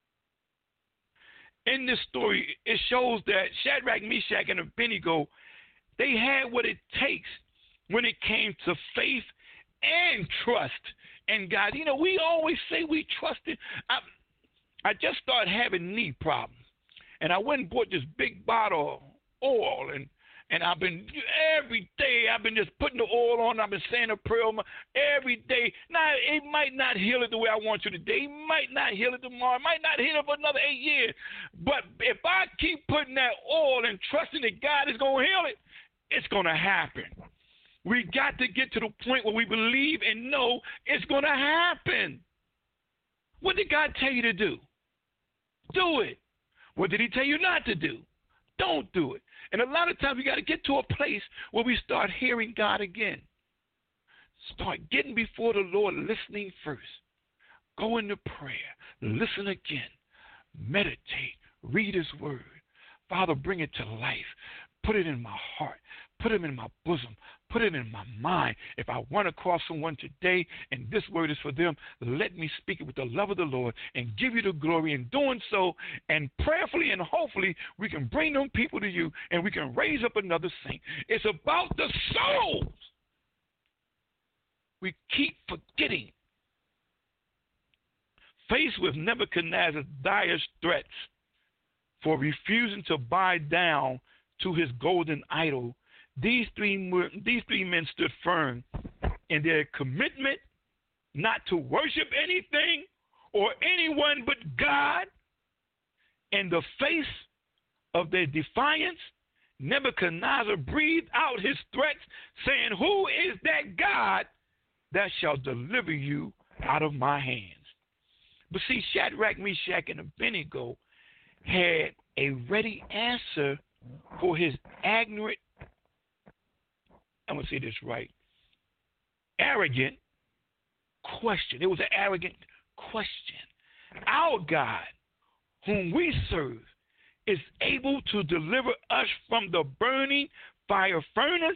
Speaker 4: In this story, it shows that Shadrach, Meshach, and Abednego, they had what it takes when it came to faith and trust in God. You know, we always say we trust in. I just started having knee problems, and I went and bought this big bottle of oil, and I've been, every day, I've been just putting the oil on. I've been saying a prayer every day. Now, it might not heal it the way I want you today. It might not heal it tomorrow. It might not heal it for another 8 years. But if I keep putting that oil and trusting that God is going to heal it, it's going to happen. We got to get to the point where we believe and know it's going to happen. What did God tell you to do? Do it. What did he tell you not to do? Don't do it. And a lot of times we got to get to a place where we start hearing God again. Start getting before the Lord, listening first. Go into prayer. Listen again. Meditate. Read his word. Father, bring it to life. Put it in my heart. Put it in my bosom. Put it in my mind. If I run across someone today and this word is for them, let me speak it with the love of the Lord and give you the glory in doing so. And prayerfully and hopefully we can bring them people to you and we can raise up another saint. It's about the souls. We keep forgetting. Faced with Nebuchadnezzar's dire threats for refusing to bow down to his golden idol, these three men stood firm in their commitment not to worship anything or anyone but God. In the face of their defiance, Nebuchadnezzar breathed out his threats, saying, "Who is that God that shall deliver you out of my hands?" But see, Shadrach, Meshach, and Abednego had a ready answer for his ignorant, I'm going to say this right, arrogant question. It was an arrogant question. Our God, whom we serve, is able to deliver us from the burning fire furnace.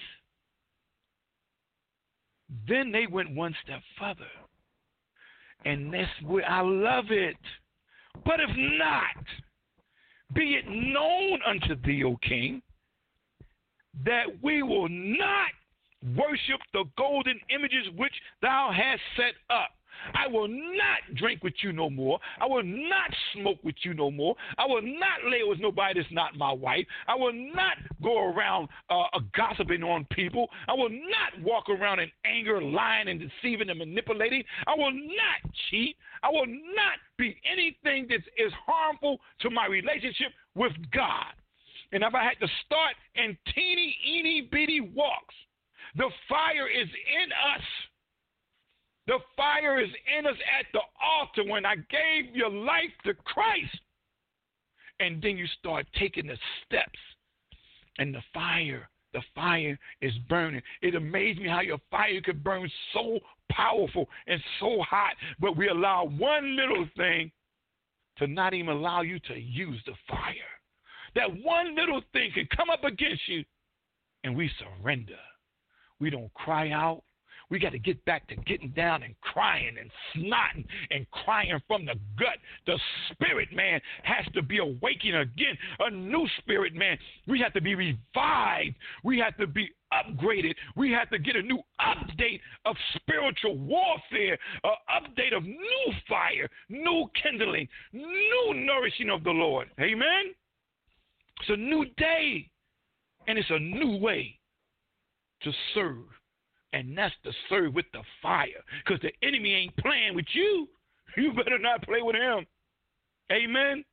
Speaker 4: Then they went one step further. And that's where I love it. But if not, be it known unto thee, O king, that we will not worship the golden images which thou hast set up. I will not drink with you no more. I will not smoke with you no more. I will not lay with nobody that's not my wife. I will not go around gossiping on people. I will not walk around in anger, lying, and deceiving and manipulating. I will not cheat. I will not be anything that is harmful to my relationship with God. And if I had to start in teeny, eeny, bitty walks, the fire is in us. The fire is in us at the altar when I gave your life to Christ. And then you start taking the steps, and the fire is burning. It amazed me how your fire could burn so powerful and so hot, but we allow one little thing to not even allow you to use the fire. That one little thing can come up against you, and we surrender. We don't cry out. We got to get back to getting down and crying and snotting and crying from the gut. The spirit, man, has to be awakened again. A new spirit, man. We have to be revived. We have to be upgraded. We have to get a new update of spiritual warfare, an update of new fire, new kindling, new nourishing of the Lord. Amen? It's a new day, and it's a new way to serve. And that's to serve with the fire, because the enemy ain't playing with you. You better not play with him. Amen?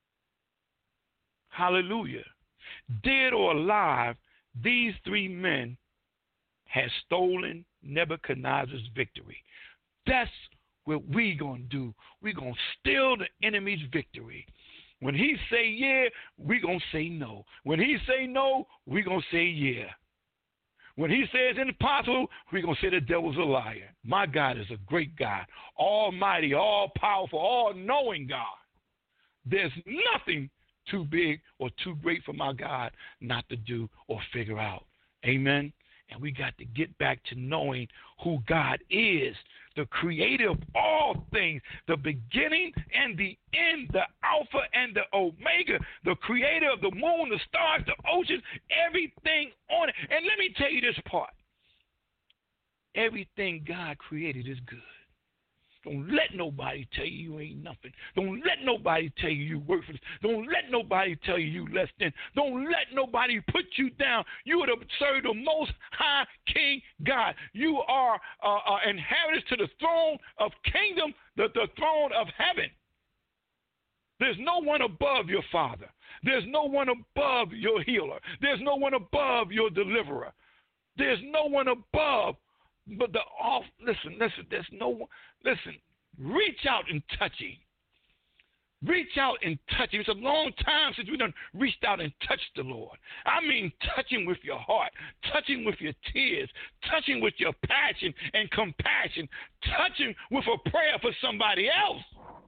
Speaker 4: Hallelujah. Dead or alive, these three men had stolen Nebuchadnezzar's victory. That's what we going to do. We're going to steal the enemy's victory. When he say yeah, we going to say no. When he say no, we going to say yeah. When he says impossible, we're going to say the devil's a liar. My God is a great God, almighty, all-powerful, all-knowing God. There's nothing too big or too great for my God not to do or figure out. Amen? And we got to get back to knowing who God is, the creator of all things, the beginning and the end, the Alpha and the Omega, the creator of the moon, the stars, the oceans, everything on it. And let me tell you this part. Everything God created is good. Don't let nobody tell you you ain't nothing. Don't let nobody tell you you worthless. Don't let nobody tell you you less than. Don't let nobody put you down. You are to serve the most high King God. You are inheritors to the throne of kingdom, the throne of heaven. There's no one above your Father. There's no one above your healer. There's no one above your deliverer. There's no one above. But listen, there's no one. Listen, reach out and touch him. Reach out and touch him. It's a long time since we've done reached out and touched the Lord. I mean, touch him with your heart, touch him with your tears, touch him with your passion and compassion, touch him with a prayer for somebody else.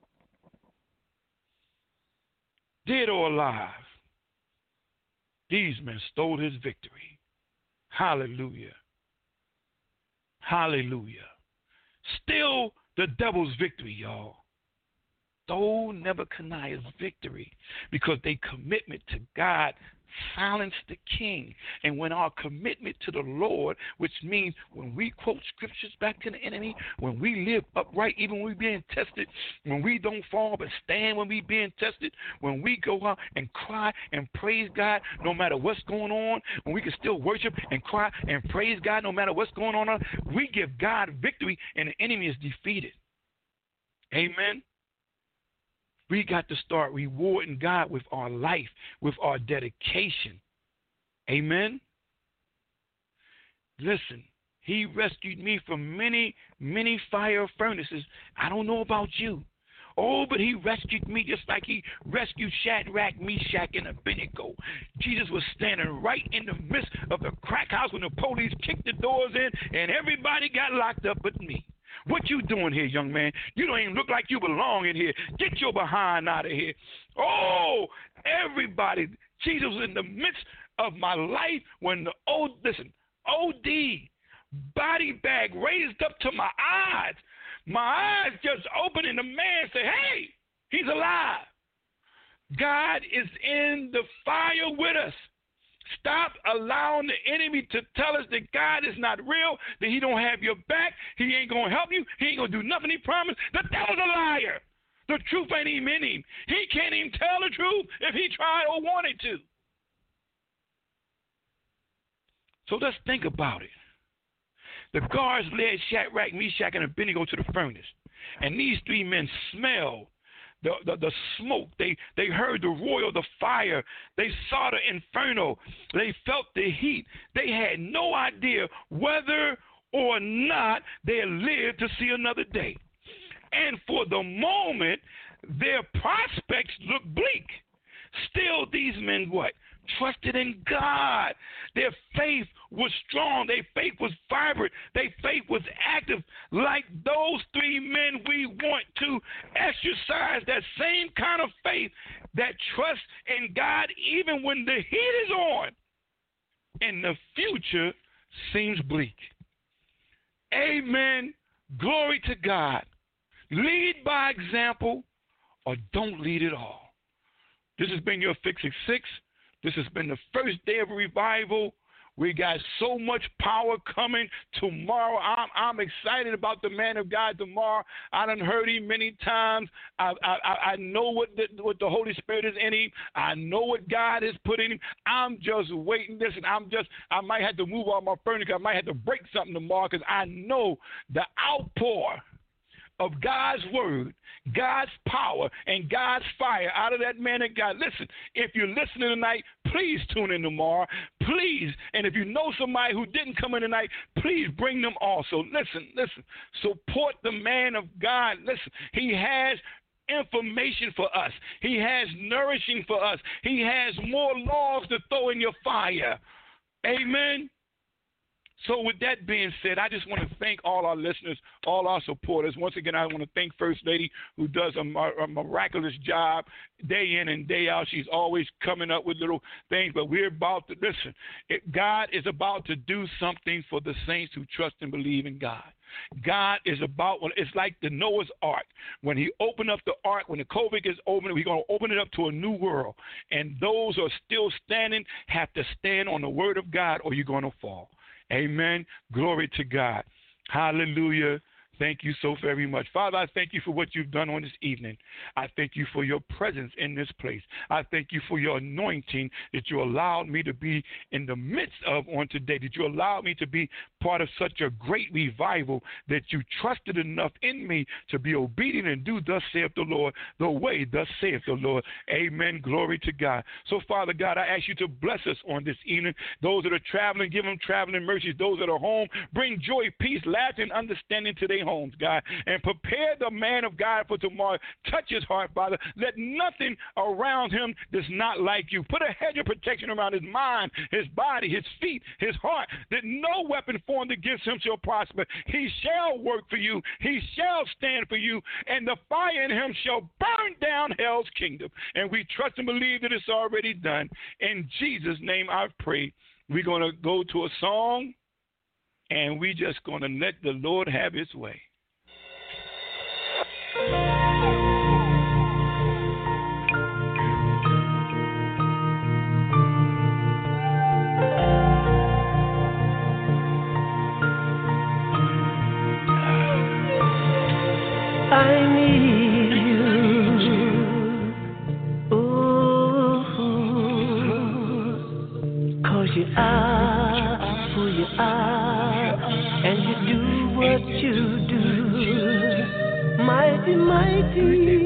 Speaker 4: Dead or alive, these men stole his victory. Hallelujah. Hallelujah. Still the devil's victory, y'all. Stole Nebuchadnezzar's victory because their commitment to God silenced the king. And when our commitment to the Lord, which means when we quote scriptures back to the enemy, when we live upright, even when we're being tested, when we don't fall but stand when we're being tested, when we go out and cry and praise God no matter what's going on, when we can still worship and cry and praise God no matter what's going on, we give God victory and the enemy is defeated. Amen. We got to start rewarding God with our life, with our dedication. Amen? Listen, he rescued me from many, many fire furnaces. I don't know about you. Oh, but he rescued me just like he rescued Shadrach, Meshach, and Abednego. Jesus was standing right in the midst of the crack house when the police kicked the doors in and everybody got locked up but me. What you doing here, young man? You don't even look like you belong in here. Get your behind out of here. Oh, everybody. Jesus was in the midst of my life when the OD body bag raised up to my eyes. My eyes just opened and the man said, hey, he's alive. God is in the fire with us. Stop allowing the enemy to tell us that God is not real, that he don't have your back, he ain't going to help you, he ain't going to do nothing he promised. The devil's a liar. The truth ain't even in him. He can't even tell the truth if he tried or wanted to. So let's think about it. The guards led Shadrach, Meshach, and Abednego to the furnace. And these three men smelled the smoke. They heard the roar of the fire. They saw the inferno. They felt the heat. They had no idea whether or not they had lived to see another day. And for the moment, their prospects looked bleak. Still, these men what? Trusted in God. Their faith was strong. Their faith was vibrant. Their faith was active. Like those three men, we want to exercise that same kind of faith, that trust in God even when the heat is on and the future seems bleak. Amen. Glory to God. Lead by example or don't lead at all. This has been your Fix It 6. This has been the first day of revival. We got so much power coming tomorrow. I'm excited about the man of God tomorrow. I done heard him many times. I know what the Holy Spirit is in him. I know what God has put in him. I'm just waiting. Listen, I might have to move all my furniture. I might have to break something tomorrow because I know the outpour of God's word, God's power, and God's fire out of that man of God. Listen, if you're listening tonight, please tune in tomorrow. Please. And if you know somebody who didn't come in tonight, please bring them also. Listen. Support the man of God. Listen, he has information for us. He has nourishing for us. He has more logs to throw in your fire. Amen. So with that being said, I just want to thank all our listeners, all our supporters. Once again, I want to thank First Lady, who does a miraculous job day in and day out. She's always coming up with little things, but we're about to, listen, God is about to do something for the saints who trust and believe in God. God is about, it's like the Noah's Ark. When he opened up the ark, when the COVID is open, we're going to open it up to a new world. And those who are still standing have to stand on the word of God or you're going to fall. Amen. Glory to God. Hallelujah. Thank you so very much. Father, I thank you for what you've done on this evening. I thank you for your presence in this place. I thank you for your anointing that you allowed me to be in the midst of on today, that you allowed me to be part of such a great revival, that you trusted enough in me to be obedient and do thus saith the Lord, the way thus saith the Lord. Amen. Glory to God. So, Father God, I ask you to bless us on this evening. Those that are traveling, give them traveling mercies. Those that are home, bring joy, peace, laughter, and understanding to their homes, God, and prepare the man of God for tomorrow. Touch his heart, Father. Let nothing around him that's not like you. Put a hedge of protection around his mind, his body, his feet, his heart, that no weapon formed against him shall prosper. He shall work for you. He shall stand for you, and the fire in him shall burn down hell's kingdom. And we trust and believe that it's already done. In Jesus' name I pray. We're going to go to a song, and we're just going to let the Lord have his way.
Speaker 5: I need you. Oh, 'cause you are who you are, and you do what you do. Mighty, mighty,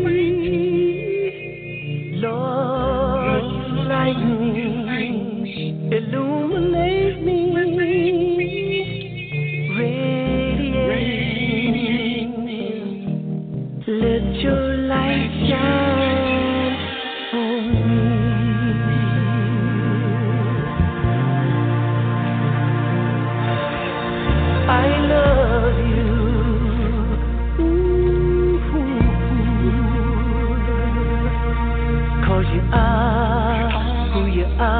Speaker 5: Lord, light me, illuminate me, radiate, let your light shine on me. I love you. 'Cause you are who you are.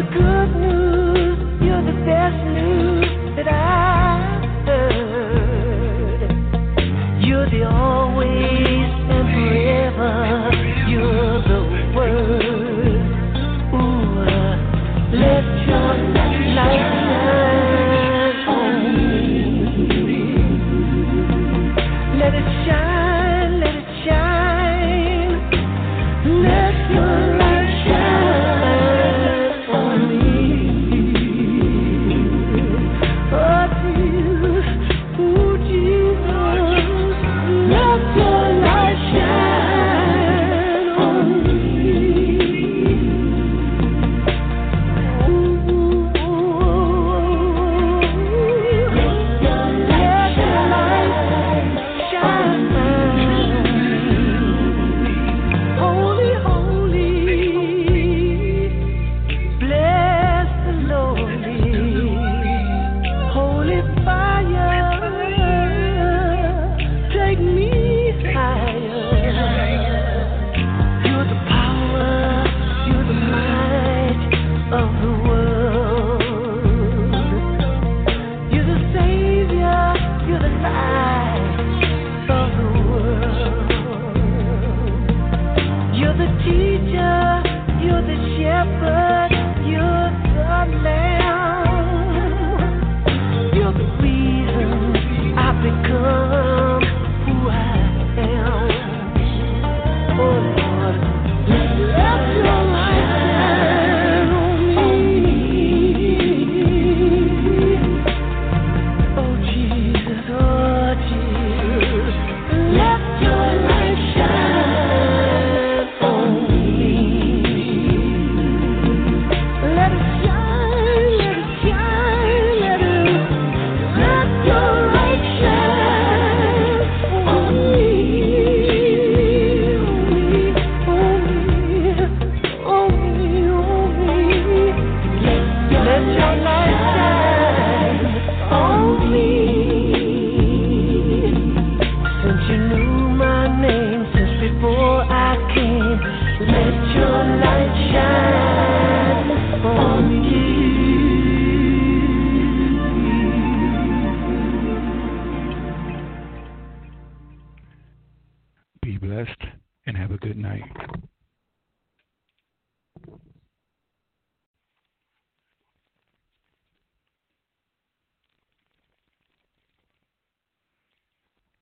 Speaker 4: Be blessed and have a good night.